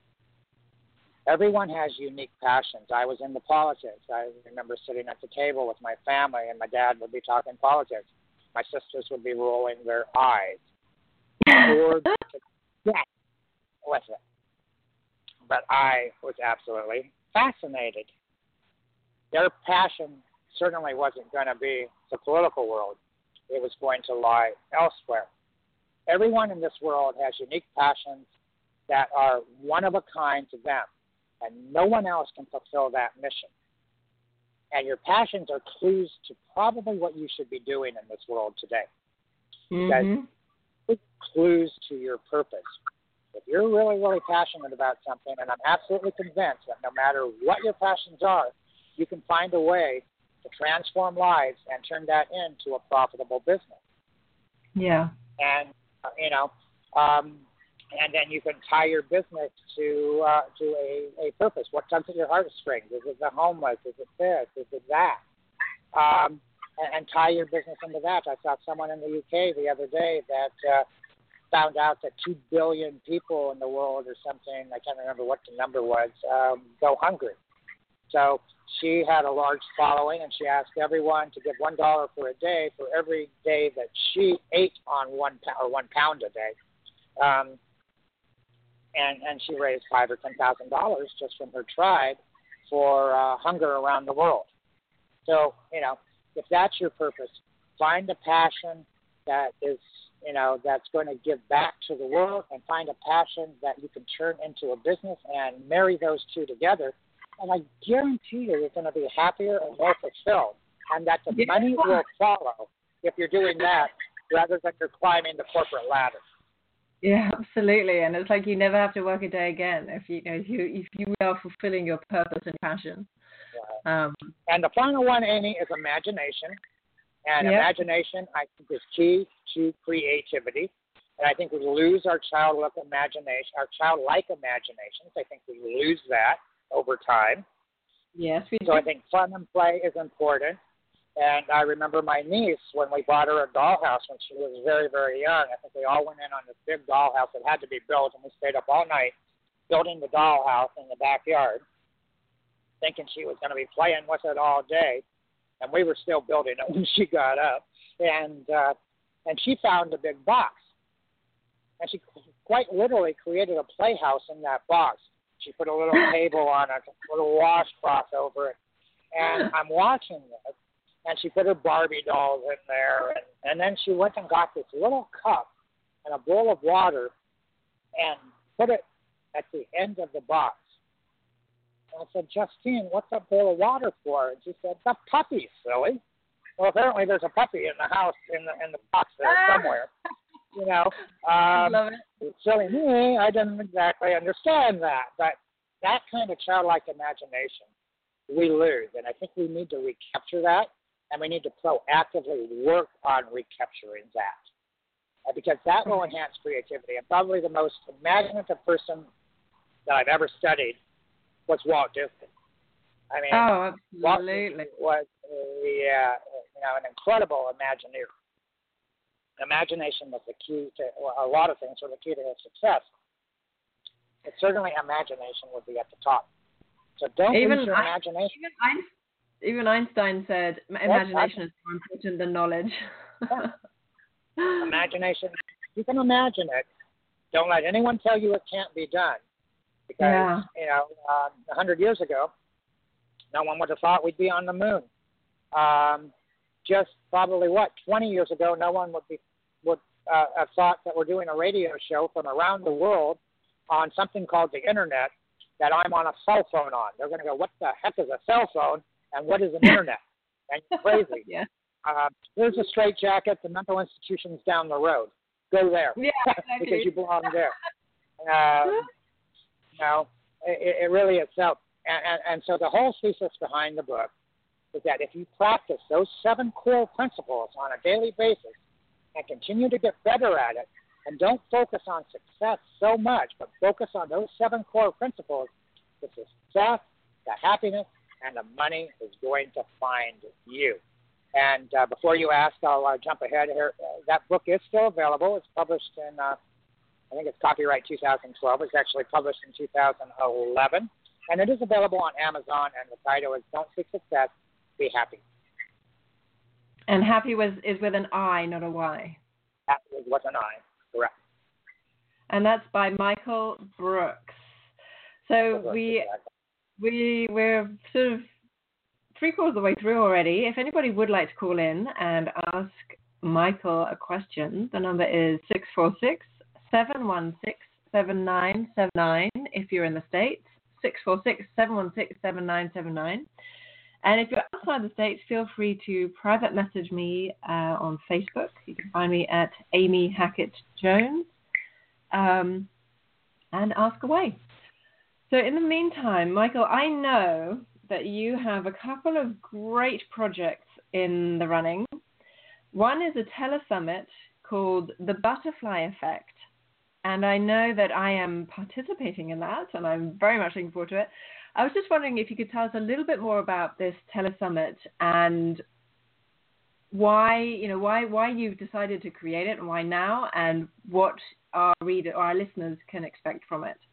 Everyone has unique passions. I was into politics. I remember sitting at the table with my family, and my dad would be talking politics. My sisters would be rolling their eyes. Bored to death with it. But I was absolutely fascinated. Their passion certainly wasn't going to be the political world. It was going to lie elsewhere. Everyone in this world has unique passions that are one of a kind to them, and no one else can fulfill that mission. And your passions are clues to probably what you should be doing in this world today. Mm-hmm. Because clues to your purpose. If you're really, really passionate about something, and I'm absolutely convinced that no matter what your passions are, you can find a way to transform lives and turn that into a profitable business. Yeah. And, uh, you know, um, and then you can tie your business to uh, to a, a purpose. What tugs at your heartstrings? Is it the homeless? Is it this? Is it that? Um, and, and tie your business into that. I saw someone in the U K the other day that uh, found out that two billion people in the world or something, I can't remember what the number was, um, go hungry. So she had a large following, and she asked everyone to give one dollar for a day for every day that she ate on one or one pound a day. Um, and and she raised five or ten thousand dollars just from her tribe for uh, hunger around the world. So you know, if that's your purpose, find a passion that is you know that's going to give back to the world, and find a passion that you can turn into a business and marry those two together. And I guarantee you, you're going to be happier and more fulfilled, and that the Yeah. money will follow if you're doing that rather than you're climbing the corporate ladder. Yeah, absolutely. And it's like you never have to work a day again if you, you know if you if you are fulfilling your purpose and passion. Right. Um, And the final one, Amy, is imagination. And Yep. imagination, I think, is key to creativity. And I think we lose our childlike imagination, our childlike imaginations. I think we lose that over time. Yes, we do. So I think fun and play is important. And I remember my niece, when we bought her a dollhouse when she was very, very young, I think we all went in on this big dollhouse that had to be built, and we stayed up all night building the dollhouse in the backyard, thinking she was going to be playing with it all day. And we were still building it when she got up. And uh, and she found a big box. And she quite literally created a playhouse in that box. She put a little table on it, a little washcloth over it. And I'm watching this. And she put her Barbie dolls in there. And, and then she went and got this little cup and a bowl of water and put it at the end of the box. And I said, Justine, what's that bowl of water for? And she said, the puppy, silly. Well, apparently there's a puppy in the house, in the in the box there somewhere. You know, um, Love it. silly me, I didn't exactly understand that. But that kind of childlike imagination we lose. And I think we need to recapture that. And we need to proactively work on recapturing that. Uh, because that will enhance creativity. And probably the most imaginative person that I've ever studied was Walt Disney. I mean, Oh, Walt absolutely. Disney was a, uh, you know, an incredible Imagineer. Imagination was the key to well, a lot of things, were the key to his success. But certainly imagination would be at the top. So don't Even lose your I- imagination. Even Einstein, even Einstein said imagination is more important than knowledge. Imagination, you can imagine it. Don't let anyone tell you it can't be done. Because, Yeah. you know, um, a hundred years ago, no one would have thought we'd be on the moon. Um, just probably, what, twenty years ago, no one would be would uh, have thought that we're doing a radio show from around the world on something called the Internet that I'm on a cell phone on. They're going to go, what the heck is a cell phone and what is an Internet? And it's crazy. Yeah. Uh, there's a straitjacket, the mental institution's down the road. Go there. Yeah, exactly. Because you belong there. Um, you know, it, it really is. So, and, and, and so the whole thesis behind the book is that if you practice those seven core principles on a daily basis and continue to get better at it, and don't focus on success so much, but focus on those seven core principles, the success, the happiness, and the money is going to find you. And uh, before you ask, I'll uh, jump ahead here. Uh, that book is still available. It's published in, uh, I think it's copyright two thousand twelve. It's actually published in two thousand eleven. And it is available on Amazon, and the title is Don't Seek Success, Be Happy. And happy was is with an I, not a Y. That is what an I, correct. And that's by Michael Brooks. So we we we're sort of three quarters of the way through already. If anybody would like to call in and ask Michael a question, the number is six four six, seven one six, seven nine seven nine if you're in the States, six four six, seven one six, seven nine seven nine. And if you're outside the States, feel free to private message me uh, on Facebook. You can find me at Amy Hackett Jones um, and ask away. So in the meantime, Michael, I know that you have a couple of great projects in the running. One is a telesummit called The Butterfly Effect. And I know that I am participating in that, and I'm very much looking forward to it. I was just wondering if you could tell us a little bit more about this telesummit and why, you know, why why you've decided to create it and why now, and what our reader or our listeners can expect from it.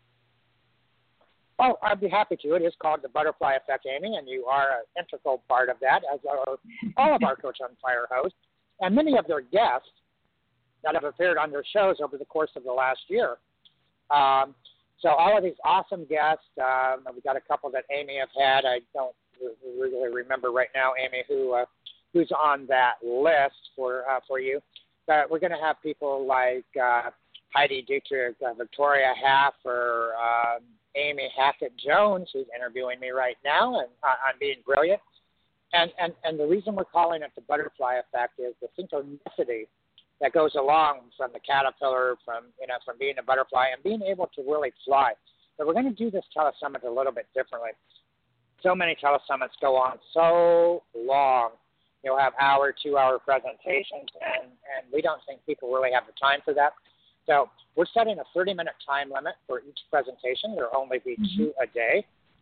Oh, I'd be happy to. It is called The Butterfly Effect, Amy, and you are an integral part of that, as are all of our Coach on Fire hosts, and many of their guests that have appeared on their shows over the course of the last year. Um, so all of these awesome guests, um, we've got a couple that Amy have had. I don't really remember right now, Amy, who uh, who's on that list for uh, for you. But we're going to have people like uh, Heidi Dietrich, uh, Victoria Haff, or um, Amy Hackett Jones, who's interviewing me right now, and uh, on Being Brilliant. And, and and the reason we're calling it the Butterfly Effect is the synchronicity that goes along from the caterpillar, from you know, from being a butterfly and being able to really fly. So we're going to do this telesummit a little bit differently. So many telesummits go on so long. You'll have hour, two-hour presentations, and, and we don't think people really have the time for that. So we're setting a thirty-minute time limit for each presentation. There'll only be mm-hmm. two a day.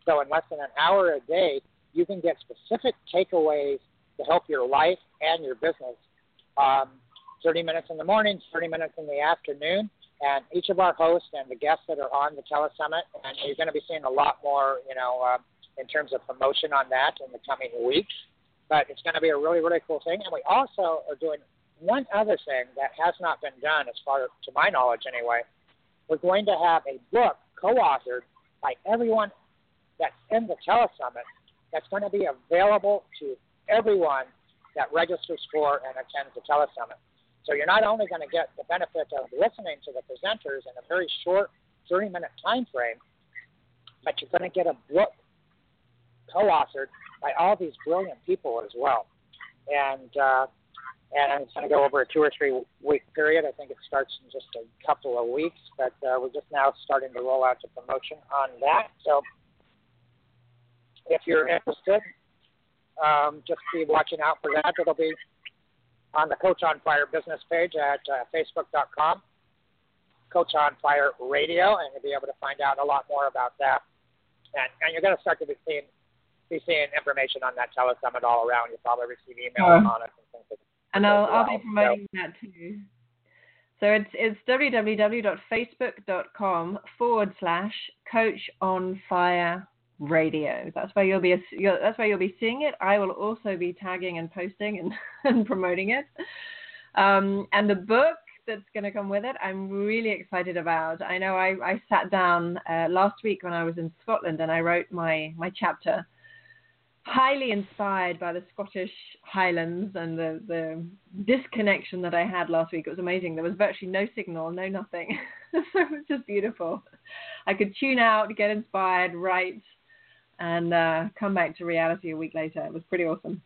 So in less than an hour a day, you can get specific takeaways to help your life and your business. Um, thirty minutes in the morning, thirty minutes in the afternoon, and each of our hosts and the guests that are on the Telesummit, and you're going to be seeing a lot more, you know, uh, in terms of promotion on that in the coming weeks. But it's going to be a really, really cool thing. And we also are doing one other thing that has not been done, as far to my knowledge anyway. We're going to have a book co-authored by everyone that's in the Telesummit that's going to be available to everyone that registers for and attends the Telesummit. So you're not only going to get the benefit of listening to the presenters in a very short thirty-minute time frame, but you're going to get a book co-authored by all these brilliant people as well. And uh, and it's going to go over a two or three week period. I think it starts in just a couple of weeks, but uh, we're just now starting to roll out the promotion on that. So if you're interested, um, just be watching out for that. It'll be on the Coach on Fire business page at uh, facebook dot com, Coach on Fire Radio, and you'll be able to find out a lot more about that. And, and you're going to start to be seeing, be seeing information on that Telesummit all around. You'll probably receive emails Oh. on it and things like that. And I'll, well. I'll be promoting So, that too. So it's it's www.facebook.com forward slash Coach on Fire Radio. That's where you'll be. You'll, that's where you'll be seeing it. I will also be tagging and posting and, and promoting it. Um, and the book that's going to come with it, I'm really excited about. I know I, I sat down uh, last week when I was in Scotland and I wrote my my chapter. Highly inspired by the Scottish Highlands and the, the disconnection that I had last week. It was amazing. There was virtually no signal, no nothing. So it was just beautiful. I could tune out, get inspired, write, and uh, come back to reality a week later. It was pretty awesome.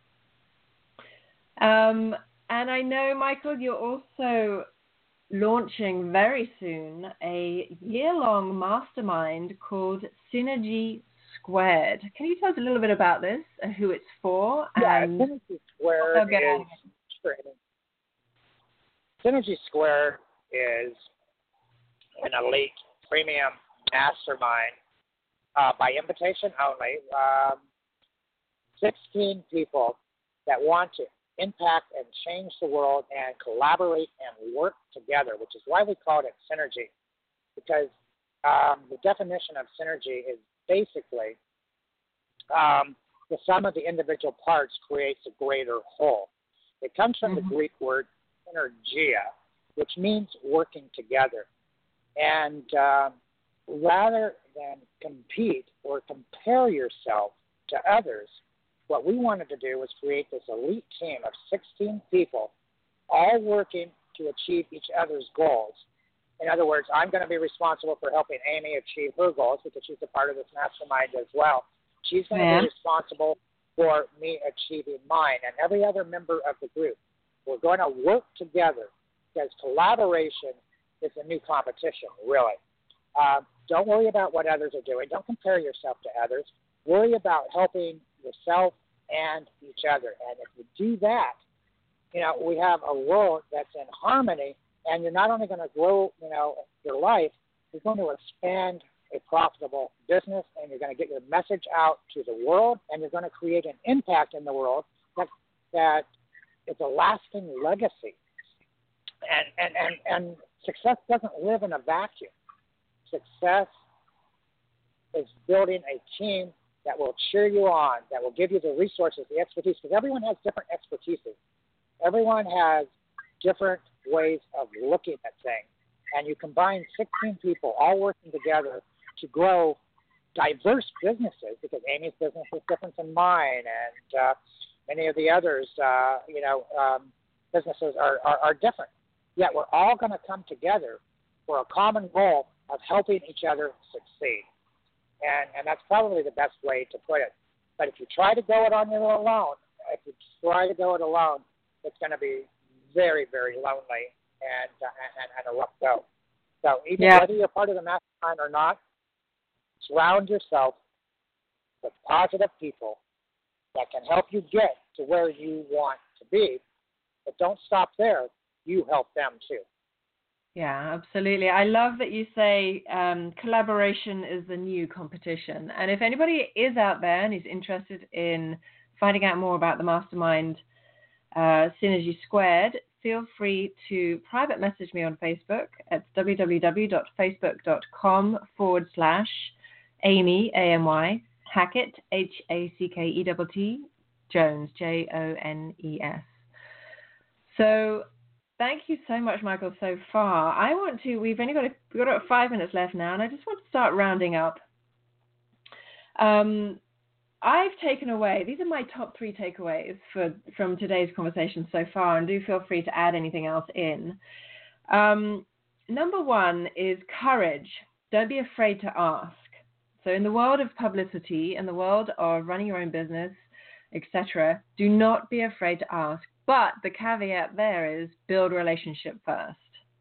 Um, and I know, Michael, you're also launching very soon a year-long mastermind called Synergy Squared. Can you tell us a little bit about this, and who it's for? yeah, And Synergy Squared Okay. is training. Synergy Squared is an elite premium mastermind uh, by invitation only. Um, sixteen people that want to impact and change the world and collaborate and work together, which is why we called it Synergy, because um, the definition of synergy is basically um, the sum of the individual parts creates a greater whole. It comes from Mm-hmm. the Greek word synergia, which means working together. And uh, rather than compete or compare yourself to others, what we wanted to do was create this elite team of sixteen people, all working to achieve each other's goals. In other words, I'm going to be responsible for helping Amy achieve her goals because she's a part of this mastermind as well. She's going Yeah. to be responsible for me achieving mine and every other member of the group. We're going to work together because collaboration is a new competition, really. Uh, don't worry about what others are doing. Don't compare yourself to others. Worry about helping yourself and each other. And if you do that, you know, we have a world that's in harmony, and you're not only going to grow, you know, your life, you're going to expand a profitable business, and you're going to get your message out to the world, and you're going to create an impact in the world that that is a lasting legacy. And and, and, and success doesn't live in a vacuum. Success is building a team that will cheer you on, that will give you the resources, the expertise, because everyone has different expertises. Everyone has different ways of looking at things. And you combine sixteen people all working together to grow diverse businesses, because Amy's business is different than mine, and uh, many of the others, uh, you know, um, businesses are, are, are different. Yet we're all going to come together for a common goal of helping each other succeed. And, and that's probably the best way to put it. But if you try to go it on your own alone, if you try to go it alone, it's going to be very, very lonely and, uh, and, and a rough go. So even Yeah. whether you're part of the mastermind or not, surround yourself with positive people that can help you get to where you want to be. But don't stop there. You help them too. Yeah, absolutely. I love that you say um, collaboration is the new competition. And if anybody is out there and is interested in finding out more about the mastermind uh, Synergy Squared, feel free to private message me on Facebook at www.facebook.com forward slash Amy, A M Y, Hackett, H A C K E T T, Jones, J O N E S. So thank you so much, Michael, so far. I want to, we've only got, a, we've got about five minutes left now, and I just want to start rounding up. Um, I've taken away, these are my top three takeaways for from today's conversation so far, and do feel free to add anything else in. Um, number one is courage. Don't be afraid to ask. So in the world of publicity, in the world of running your own business, et cetera, do not be afraid to ask. But the caveat there is build a relationship first.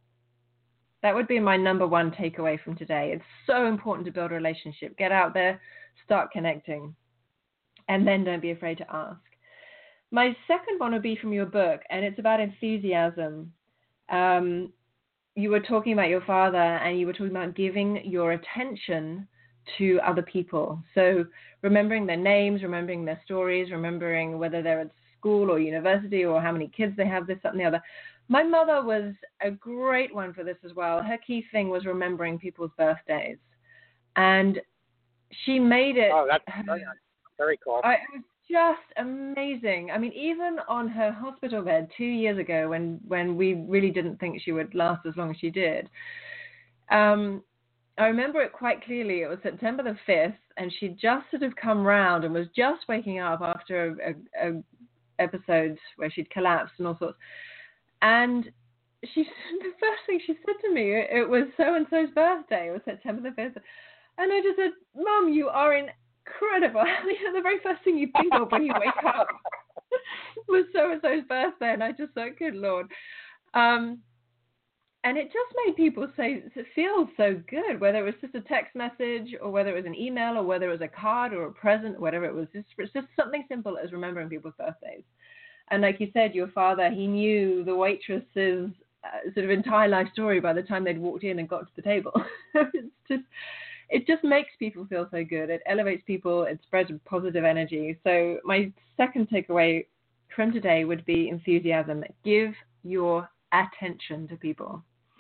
That would be my number one takeaway from today. It's so important to build a relationship. Get out there, start connecting, and then don't be afraid to ask. My second one would be from your book, and it's about enthusiasm. Um, you were talking about your father, and you were talking about giving your attention to other people. So remembering their names, remembering their stories, remembering whether they're at school or university or how many kids they have, this, that, and the other. My mother was a great one for this as well. Her key thing was remembering people's birthdays. And she made it... Oh, that's very, very cool. I, it was just amazing. I mean, even on her hospital bed two years ago when, when we really didn't think she would last as long as she did, um, I remember it quite clearly. It was September the fifth, and she'd just sort of come round and was just waking up after a, a, a episode where she'd collapsed and all sorts. And she, the first thing she said to me, it was so-and-so's birthday. It was September the fifth. And I just said, Mum, you are incredible. You know, the very first thing you think of when you wake up was so-and-so's birthday. And I just thought, good Lord. Um, and it just made people say, feel so good, whether it was just a text message or whether it was an email or whether it was a card or a present, whatever it was. It's just something simple as remembering people's birthdays. And like you said, your father, he knew the waitress's uh, sort of entire life story by the time they'd walked in and got to the table. It's just, it just makes people feel so good. It elevates people. It spreads positive energy. So my second takeaway from today would be enthusiasm. Give your attention to people.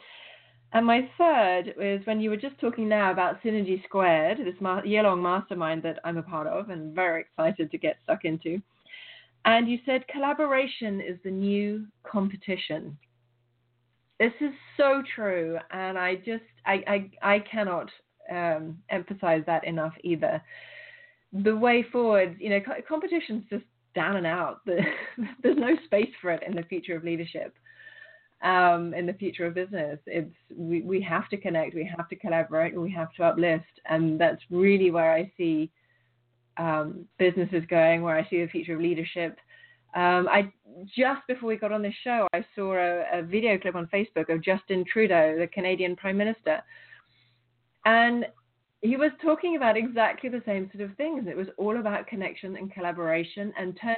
And my third is when you were just talking now about Synergy Squared, this ma- year-long mastermind that I'm a part of and very excited to get stuck into. And you said collaboration is the new competition. This is so true. And I just, I, I, I cannot um, emphasize that enough either. The way forward, you know, co- competition's just down and out. There's no space for it in the future of leadership. Um, in the future of business, it's we, we have to connect, we have to collaborate, we have to uplift, and that's really where I see um, businesses going, where I see the future of leadership. Um, I just before we got on this show, I saw a, a video clip on Facebook of Justin Trudeau, the Canadian Prime Minister, and he was talking about exactly the same sort of things. It was all about connection and collaboration, and turn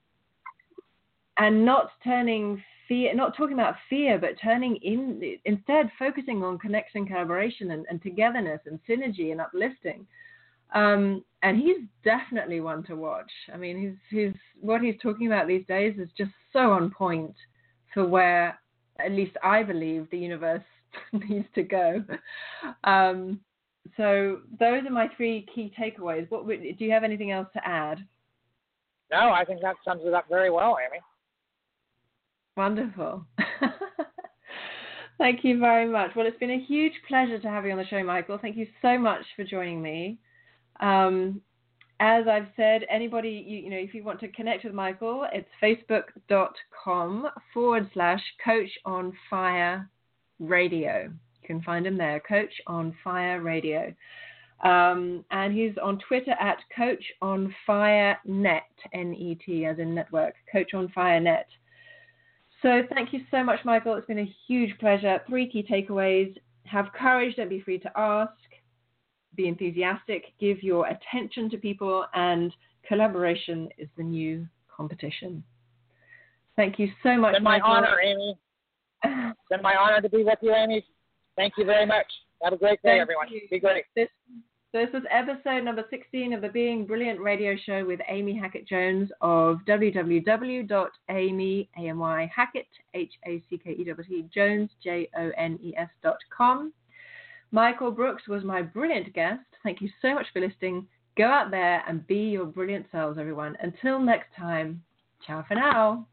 and not turning. Fear, not talking about fear, but turning in, instead focusing on connection, collaboration, and, and togetherness and synergy and uplifting. Um, and he's definitely one to watch. I mean, he's, he's, what he's talking about these days is just so on point for where, at least I believe, the universe needs to go. Um, so those are my three key takeaways. What would, do you have anything else to add? No, I think that sums it up very well, Amy. Wonderful. Thank you very much. Well, it's been a huge pleasure to have you on the show, Michael. Thank you so much for joining me. Um, as I've said, anybody, you, you know, if you want to connect with Michael, it's facebook.com forward slash Coach on Fire Radio. You can find him there, Coach on Fire Radio. Um, and he's on Twitter at Coach on Fire Net, N E T as in network, Coach on Fire Net. So thank you so much, Michael. It's been a huge pleasure. Three key takeaways. Have courage. Don't be afraid to ask. Be enthusiastic. Give your attention to people. And collaboration is the new competition. Thank you so much, It's been my Michael. honor, Amy. It's been my honor to be with you, Amy. Thank you very much. Have a great day, Thank everyone. you. Be great. This, this was episode number sixteen of the Being Brilliant radio show with Amy Hackett Jones of w w w dot amy hackett H A C K E T T Jones J O N E S dot com. Michael Brooks was my brilliant guest. Thank you so much for listening. Go out there and be your brilliant selves, everyone. Until next time, ciao for now.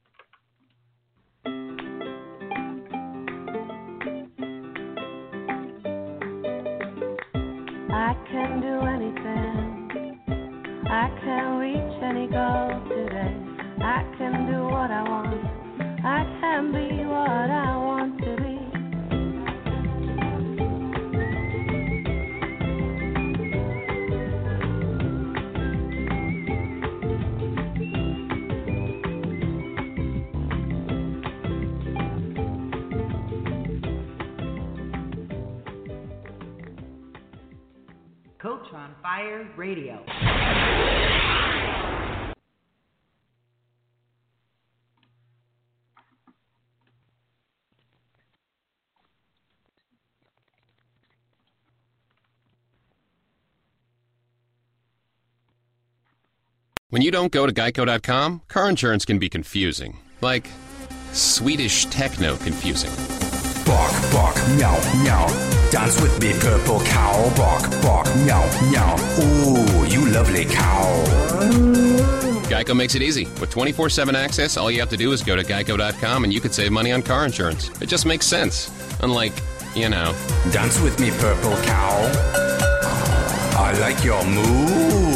I can do anything. I can reach any goal today. I can do what I want. I can be what I want to be. Coach on Fire Radio. When you don't go to geico dot com, car insurance can be confusing. Like Swedish techno confusing. Bark, bark, meow, meow. Dance with me, purple cow. Bark, bark, meow, meow. Ooh, you lovely cow. Geico makes it easy. With twenty-four seven access, all you have to do is go to geico dot com and you could save money on car insurance. It just makes sense. Unlike, you know. Dance with me, purple cow. I like your move.